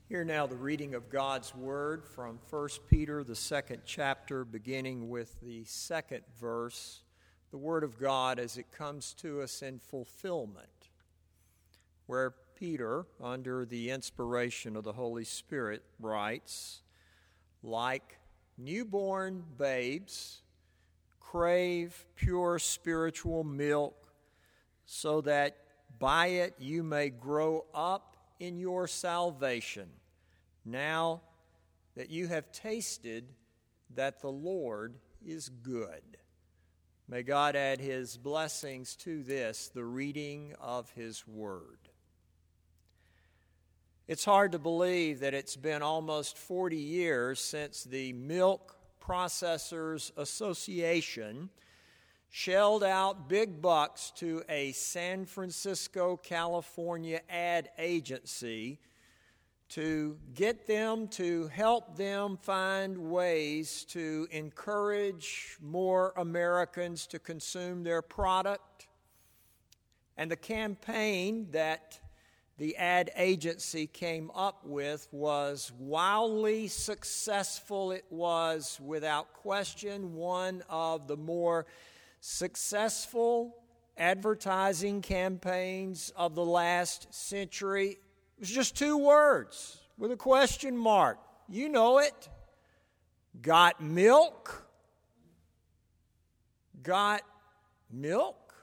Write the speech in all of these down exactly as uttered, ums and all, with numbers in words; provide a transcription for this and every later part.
Hear now the reading of God's Word from First Peter, the second chapter, beginning with the second verse, the Word of God as it comes to us in fulfillment, where Peter, under the inspiration of the Holy Spirit, writes, "Like newborn babes, crave pure spiritual milk, so that by it you may grow up in your salvation, now that you have tasted that the Lord is good." May God add His blessings to this, the reading of His Word. It's hard to believe that it's been almost forty years since the Milk Processors Association shelled out big bucks to a San Francisco, California ad agency to get them to help them find ways to encourage more Americans to consume their product. And the campaign that the ad agency came up with was wildly successful. It was, without question, one of the more successful advertising campaigns of the last century. It was just two words with a question mark. You know it. Got milk? Got milk?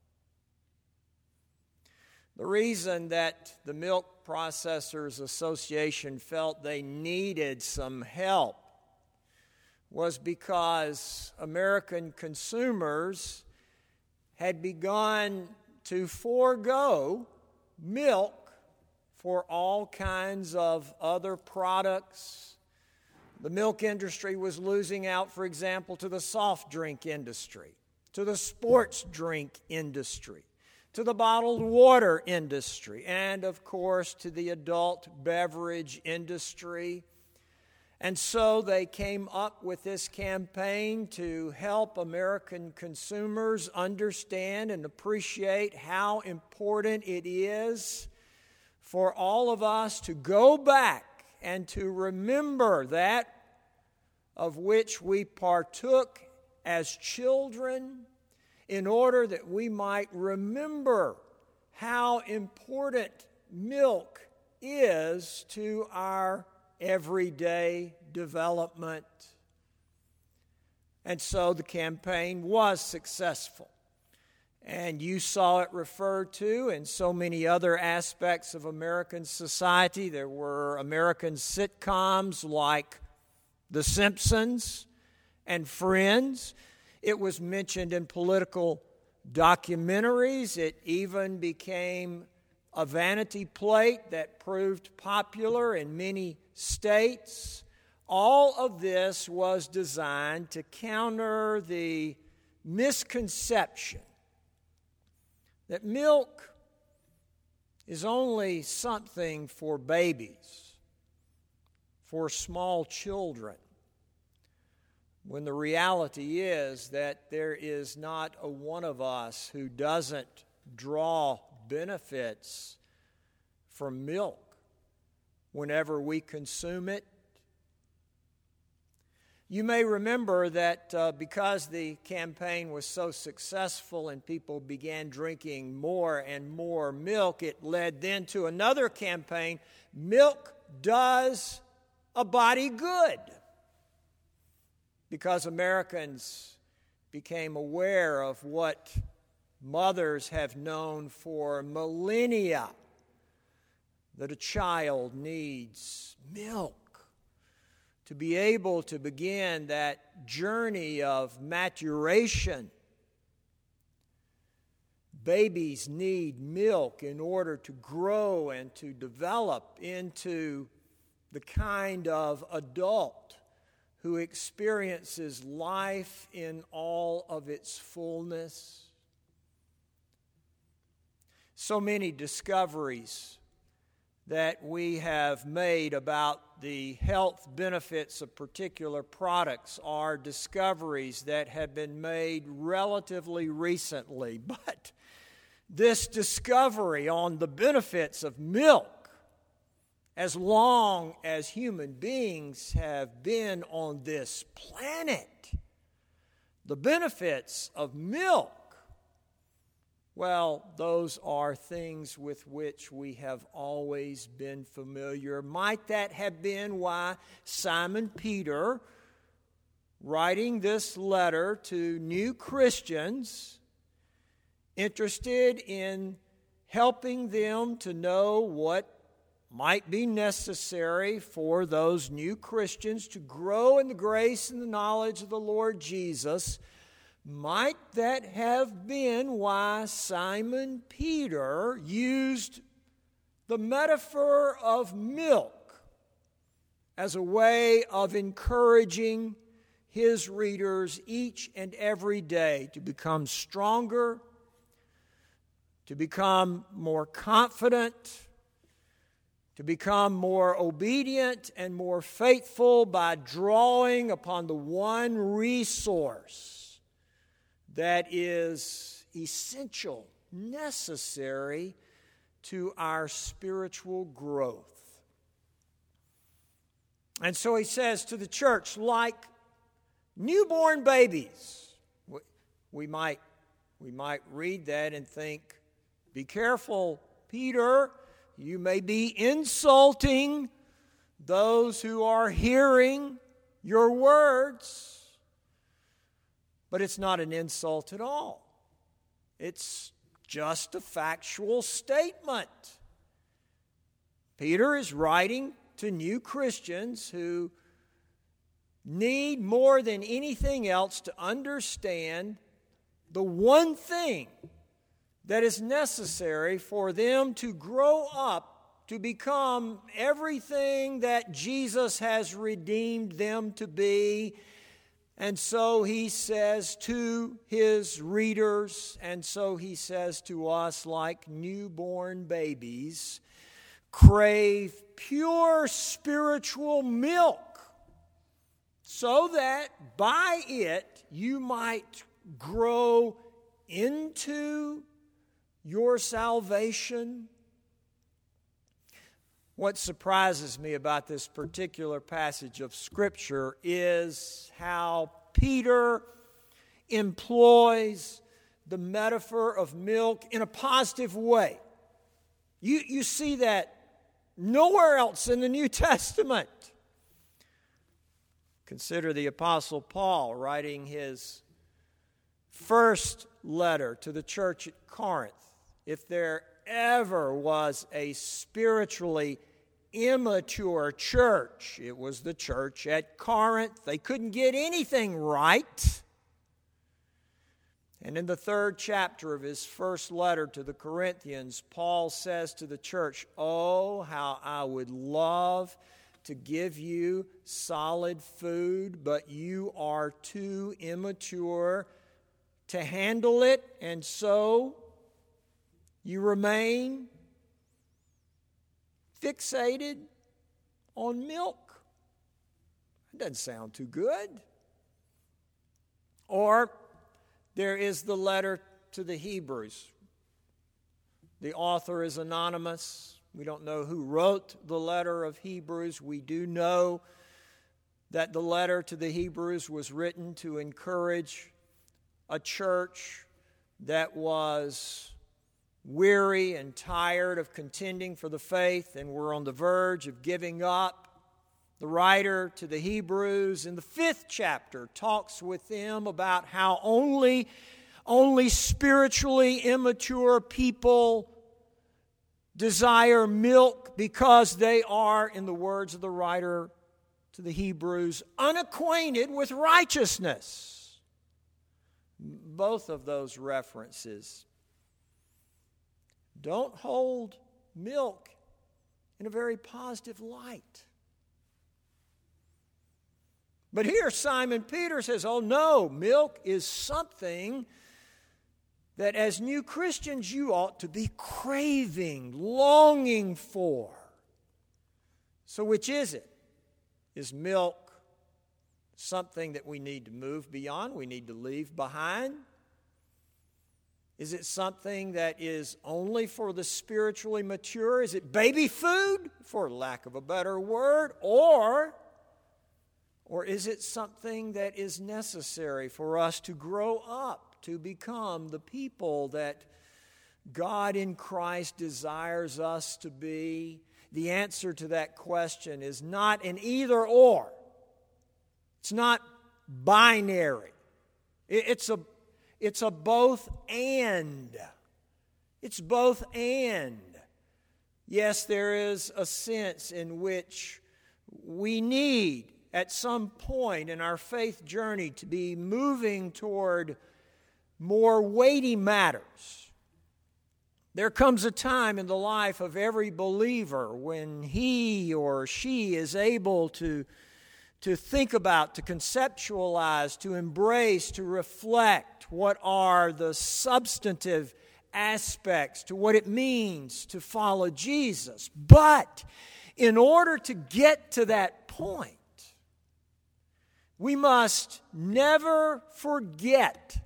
The reason that the Milk Processors Association felt they needed some help was because American consumers had begun to forego milk for all kinds of other products. The milk industry was losing out, for example, to the soft drink industry, to the sports drink industry, to the bottled water industry, and, of course, to the adult beverage industry. And so they came up with this campaign to help American consumers understand and appreciate how important it is for all of us to go back and to remember that of which we partook as children, in order that we might remember how important milk is to our everyday development. And so the campaign was successful. And you saw it referred to in so many other aspects of American society. There were American sitcoms like The Simpsons and Friends. It was mentioned in political documentaries. It even became a vanity plate that proved popular in many states. All of this was designed to counter the misconception that milk is only something for babies, for small children, when the reality is that there is not a one of us who doesn't draw benefits from milk whenever we consume it. You may remember that uh, because the campaign was so successful and people began drinking more and more milk, it led then to another campaign, Milk Does a Body Good. Because Americans became aware of what mothers have known for millennia, that a child needs milk to be able to begin that journey of maturation. Babies need milk in order to grow and to develop into the kind of adult who experiences life in all of its fullness. So many discoveries that we have made about the health benefits of particular products are discoveries that have been made relatively recently. But this discovery on the benefits of milk as long as human beings have been on this planet. The benefits of milk, well, those are things with which we have always been familiar. Might that have been why Simon Peter, writing this letter to new Christians, interested in helping them to know what might be necessary for those new Christians to grow in the grace and the knowledge of the Lord Jesus, might that have been why Simon Peter used the metaphor of milk as a way of encouraging his readers each and every day to become stronger, to become more confident, to become more obedient and more faithful by drawing upon the one resource that is essential, necessary to our spiritual growth. And so he says to the church, like newborn babies. We might, we might read that and think, be careful, Peter. You may be insulting those who are hearing your words. But it's not an insult at all. It's just a factual statement. Peter is writing to new Christians who need more than anything else to understand the one thing that is necessary for them to grow up to become everything that Jesus has redeemed them to be. And so he says to his readers, and so he says to us, like newborn babies, crave pure spiritual milk, so that by it you might grow into your salvation. What surprises me about this particular passage of Scripture is how Peter employs the metaphor of milk in a positive way. You, you see that nowhere else in the New Testament. Consider the Apostle Paul writing his first letter to the church at Corinth. If there ever was a spiritually immature church, it was the church at Corinth. They couldn't get anything right. And in the third chapter of his first letter to the Corinthians, Paul says to the church, "Oh, how I would love to give you solid food, but you are too immature to handle it, and so you remain fixated on milk." That doesn't sound too good. Or there is the letter to the Hebrews. The author is anonymous. We don't know who wrote the letter of Hebrews. We do know that the letter to the Hebrews was written to encourage a church that was weary and tired of contending for the faith and were on the verge of giving up. The writer to the Hebrews in the fifth chapter talks with them about how only, only spiritually immature people desire milk because they are, in the words of the writer to the Hebrews, unacquainted with righteousness. Both of those references don't hold milk in a very positive light. But here Simon Peter says, oh no, milk is something that as new Christians you ought to be craving, longing for. So which is it? Is milk something that we need to move beyond, we need to leave behind? Is it something that is only for the spiritually mature? Is it baby food, for lack of a better word? Or, or is it something that is necessary for us to grow up, to become the people that God in Christ desires us to be? The answer to that question is not an either or. It's not binary. It's a, it's a both and. It's both and. Yes, there is a sense in which we need at some point in our faith journey to be moving toward more weighty matters. There comes a time in the life of every believer when he or she is able to, to think about, to conceptualize, to embrace, to reflect what are the substantive aspects to what it means to follow Jesus. But in order to get to that point, we must never forget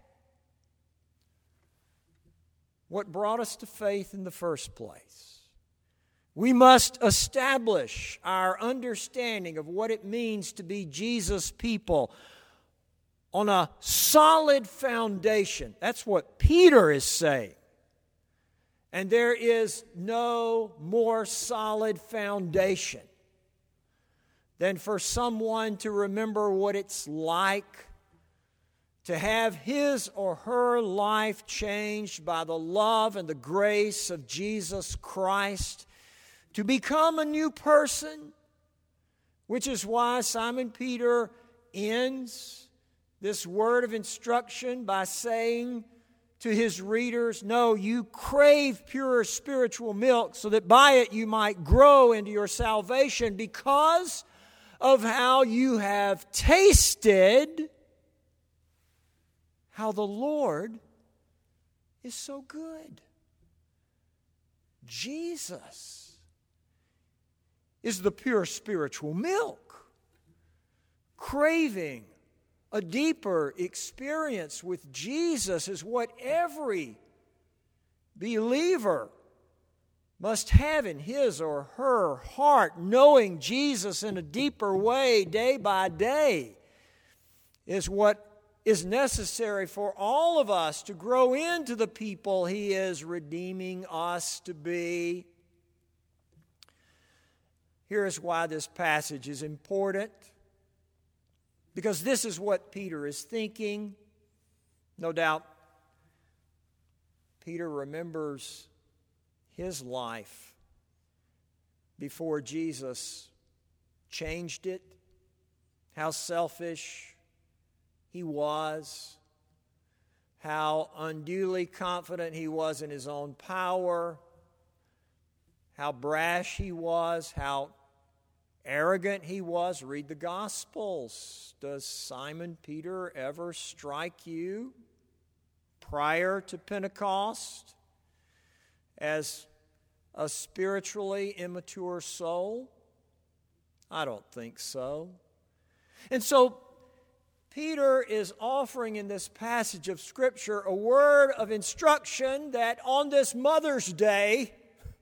what brought us to faith in the first place. We must establish our understanding of what it means to be Jesus' people on a solid foundation. That's what Peter is saying. And there is no more solid foundation than for someone to remember what it's like to have his or her life changed by the love and the grace of Jesus Christ, to become a new person, which is why Simon Peter ends this word of instruction by saying to his readers, no, you crave pure spiritual milk so that by it you might grow into your salvation because of how you have tasted how the Lord is so good. Jesus is the pure spiritual milk. Craving a deeper experience with Jesus is what every believer must have in his or her heart. Knowing Jesus in a deeper way day by day is what is necessary for all of us to grow into the people He is redeeming us to be. Here's why this passage is important. Because this is what Peter is thinking. No doubt, Peter remembers his life before Jesus changed it, how selfish he was, how unduly confident he was in his own power, how brash he was, how arrogant he was. Read the Gospels. Does Simon Peter ever strike you prior to Pentecost as a spiritually immature soul? I don't think so. And so Peter is offering in this passage of Scripture a word of instruction that on this Mother's Day,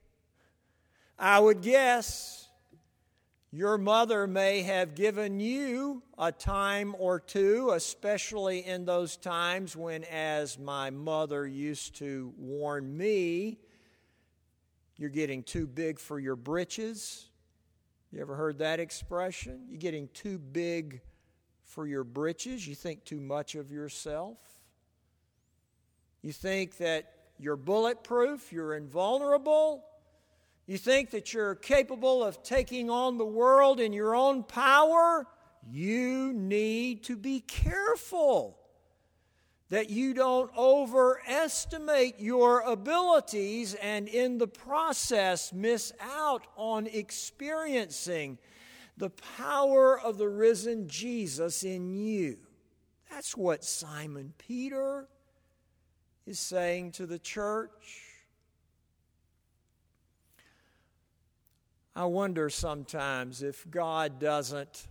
I would guess your mother may have given you a time or two, especially in those times when, as my mother used to warn me, you're getting too big for your britches. You ever heard that expression? You're getting too big for your britches. You think too much of yourself. You think that you're bulletproof, you're invulnerable. You think that you're capable of taking on the world in your own power. You need to be careful that you don't overestimate your abilities and in the process miss out on experiencing the power of the risen Jesus in you. That's what Simon Peter is saying to the church. I wonder sometimes if God doesn't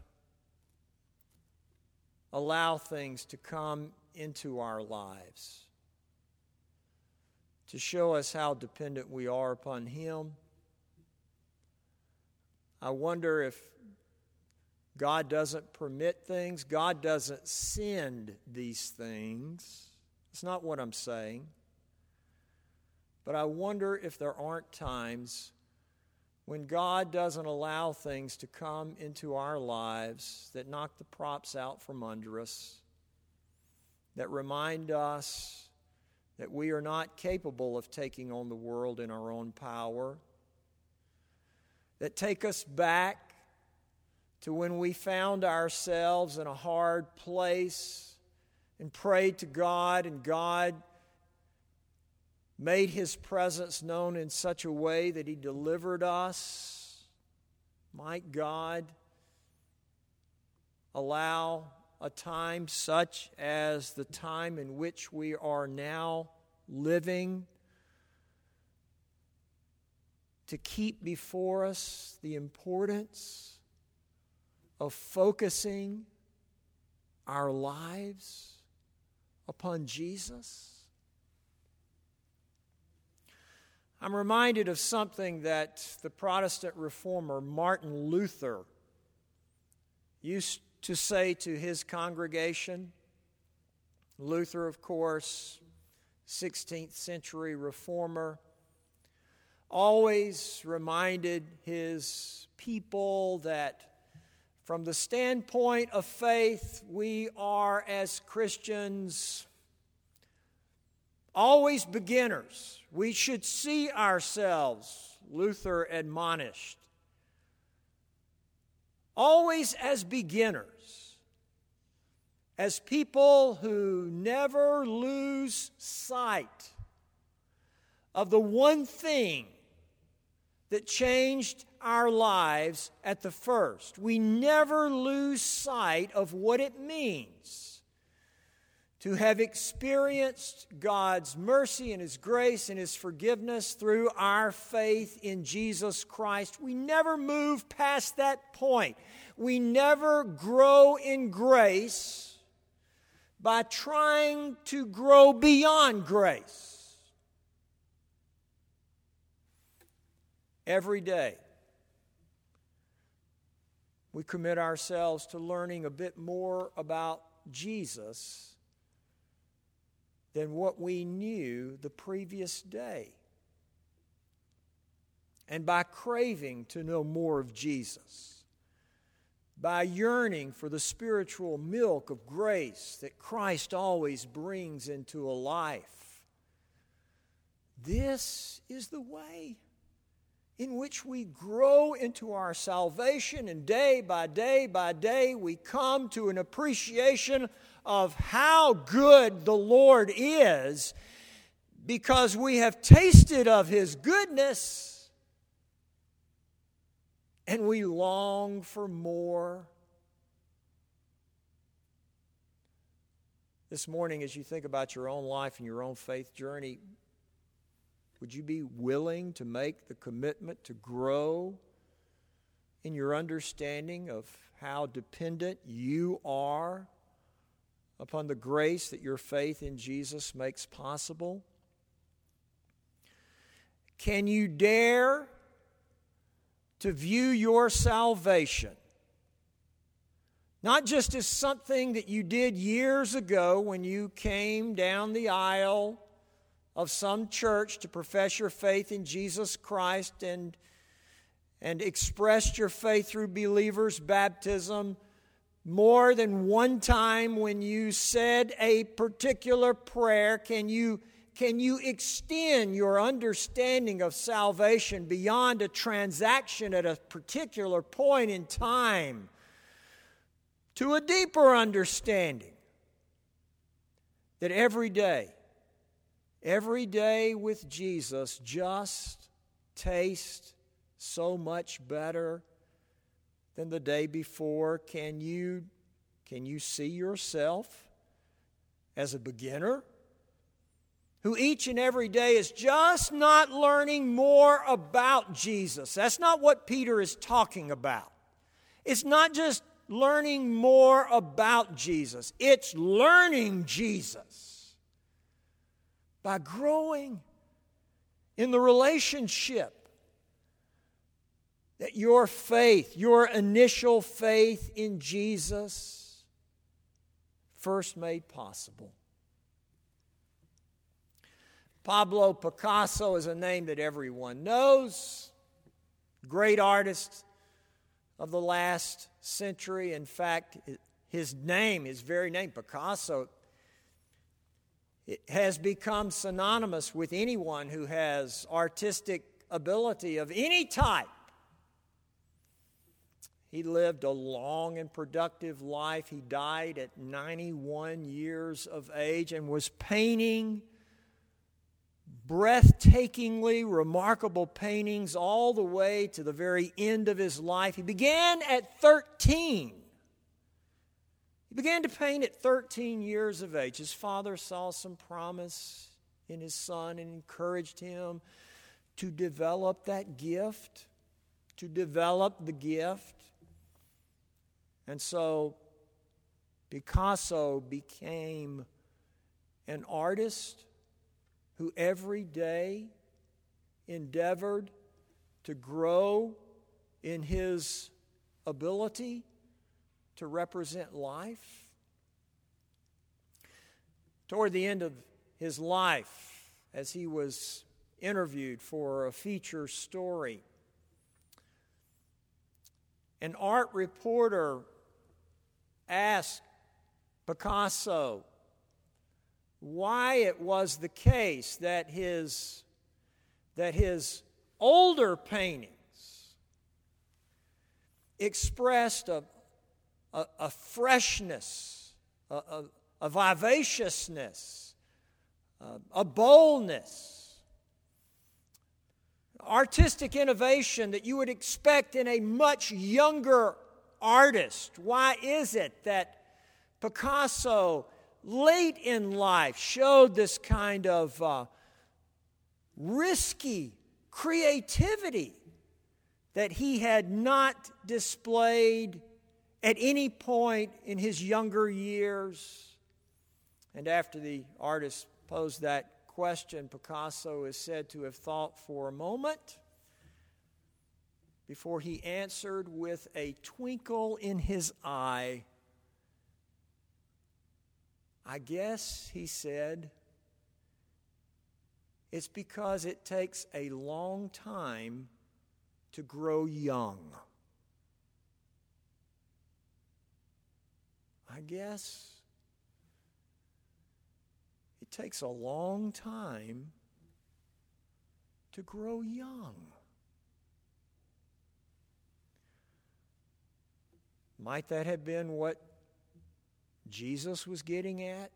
allow things to come into our lives to show us how dependent we are upon Him. I wonder if God doesn't permit things, God doesn't send these things. It's not what I'm saying. But I wonder if there aren't times when God doesn't allow things to come into our lives that knock the props out from under us, that remind us that we are not capable of taking on the world in our own power, that take us back to when we found ourselves in a hard place and prayed to God, and God made His presence known in such a way that He delivered us. Might God allow a time such as the time in which we are now living to keep before us the importance of focusing our lives upon Jesus? I'm reminded of something that the Protestant reformer Martin Luther used to say to his congregation. Luther, of course, sixteenth century reformer, always reminded his people that from the standpoint of faith, we are, as Christians, always beginners. We should see ourselves, Luther admonished, always as beginners, as people who never lose sight of the one thing that changed our lives at the first. We never lose sight of what it means to have experienced God's mercy and His grace and His forgiveness through our faith in Jesus Christ. We never move past that point. We never grow in grace by trying to grow beyond grace. Every day, we commit ourselves to learning a bit more about Jesus than what we knew the previous day. And by craving to know more of Jesus, by yearning for the spiritual milk of grace that Christ always brings into a life, this is the way in which we grow into our salvation, and day by day by day we come to an appreciation of how good the Lord is, because we have tasted of His goodness and we long for more. This morning, as you think about your own life and your own faith journey, would you be willing to make the commitment to grow in your understanding of how dependent you are upon the grace that your faith in Jesus makes possible? Can you dare to view your salvation not just as something that you did years ago when you came down the aisle of some church to profess your faith in Jesus Christ and, and expressed your faith through believers' baptism more than one time when you said a particular prayer? Can you, can you extend your understanding of salvation beyond a transaction at a particular point in time to a deeper understanding that every day, every day with Jesus just tastes so much better than the day before? Can you, can you see yourself as a beginner who each and every day is just not learning more about Jesus? That's not what Peter is talking about. It's not just learning more about Jesus. It's learning Jesus by growing in the relationship that your faith, your initial faith in Jesus, first made possible. Pablo Picasso is a name that everyone knows. Great artist of the last century. In fact, his name, his very name, Picasso, it has become synonymous with anyone who has artistic ability of any type. He lived a long and productive life. He died at ninety-one years of age and was painting breathtakingly remarkable paintings all the way to the very end of his life. He began at thirteen. He began to paint at thirteen years of age. His father saw some promise in his son and encouraged him to develop that gift, to develop the gift. And so Picasso became an artist who every day endeavored to grow in his ability to represent life. Toward the end of his life, as he was interviewed for a feature story, an art reporter asked Picasso why it was the case that his, that his older paintings expressed a, a, a freshness, a, a, a vivaciousness, a, a boldness, artistic innovation that you would expect in a much younger artist. Why is it that Picasso, late in life, showed this kind of uh, risky creativity that he had not displayed at any point in his younger years? And after the artist posed that question, Picasso is said to have thought for a moment before he answered with a twinkle in his eye. I guess, he said, it's because it takes a long time to grow young. I guess it takes a long time to grow young. Might that have been what Jesus was getting at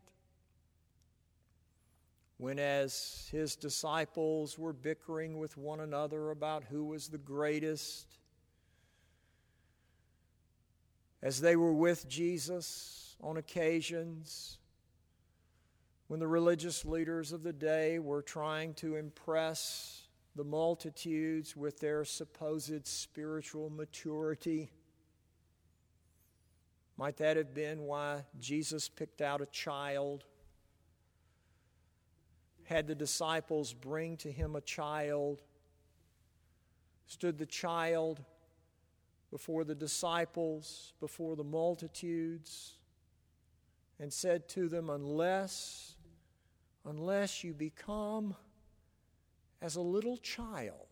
when, as his disciples were bickering with one another about who was the greatest, as they were with Jesus on occasions when the religious leaders of the day were trying to impress the multitudes with their supposed spiritual maturity? Might that have been why Jesus picked out a child, had the disciples bring to him a child, stood the child before the disciples, before the multitudes, and said to them, unless, unless you become as a little child,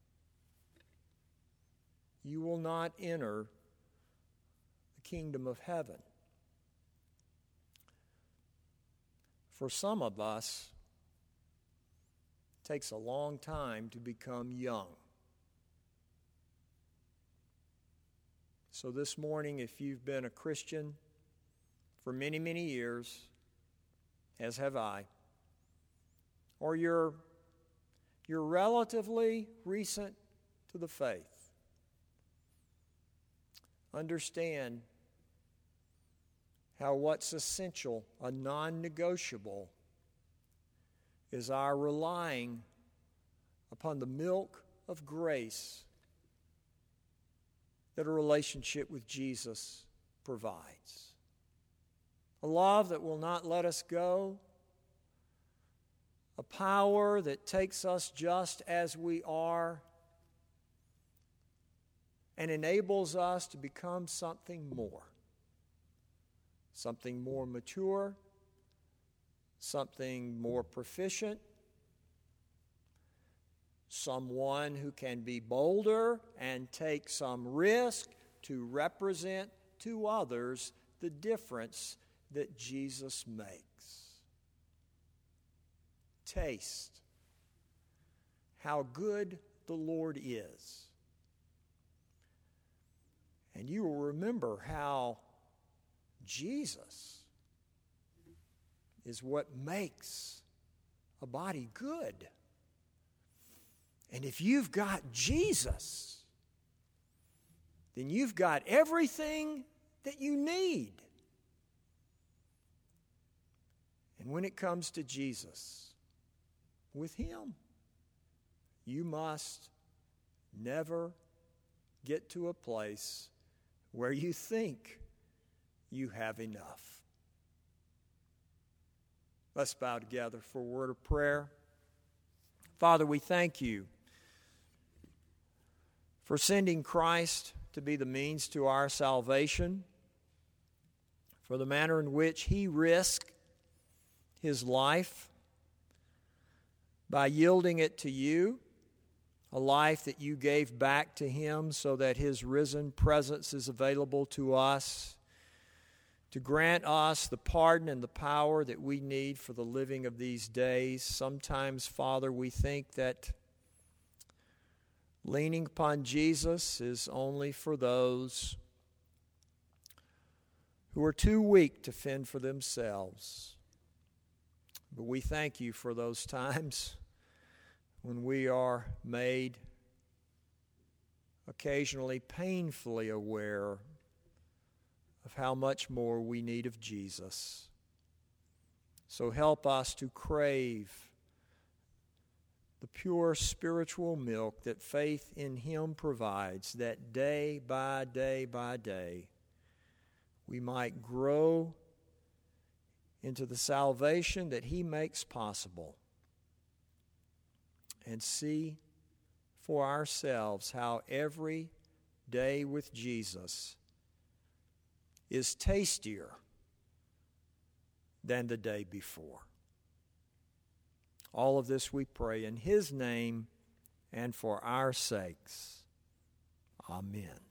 you will not enter kingdom of heaven. For some of us, it takes a long time to become young. So this morning, if you've been a Christian for many, many years, as have I, or you're, you're relatively recent to the faith, understand how what's essential, a non-negotiable, is our relying upon the milk of grace that a relationship with Jesus provides. A love that will not let us go, a power that takes us just as we are and enables us to become something more, something more mature, something more proficient, someone who can be bolder and take some risk to represent to others the difference that Jesus makes. Taste how good the Lord is. And you will remember how Jesus is what makes a body good. And if you've got Jesus, then you've got everything that you need. And when it comes to Jesus, with Him, you must never get to a place where you think you have enough. Let's bow together for a word of prayer. Father, we thank you for sending Christ to be the means to our salvation, for the manner in which He risked His life by yielding it to you, a life that you gave back to Him so that His risen presence is available to us, to grant us the pardon and the power that we need for the living of these days. Sometimes, Father, we think that leaning upon Jesus is only for those who are too weak to fend for themselves. But we thank you for those times when we are made occasionally painfully aware of how much more we need of Jesus. So help us to crave the pure spiritual milk that faith in Him provides, that day by day by day we might grow into the salvation that He makes possible and see for ourselves how every day with Jesus is tastier than the day before. All of this we pray in His name and for our sakes. Amen.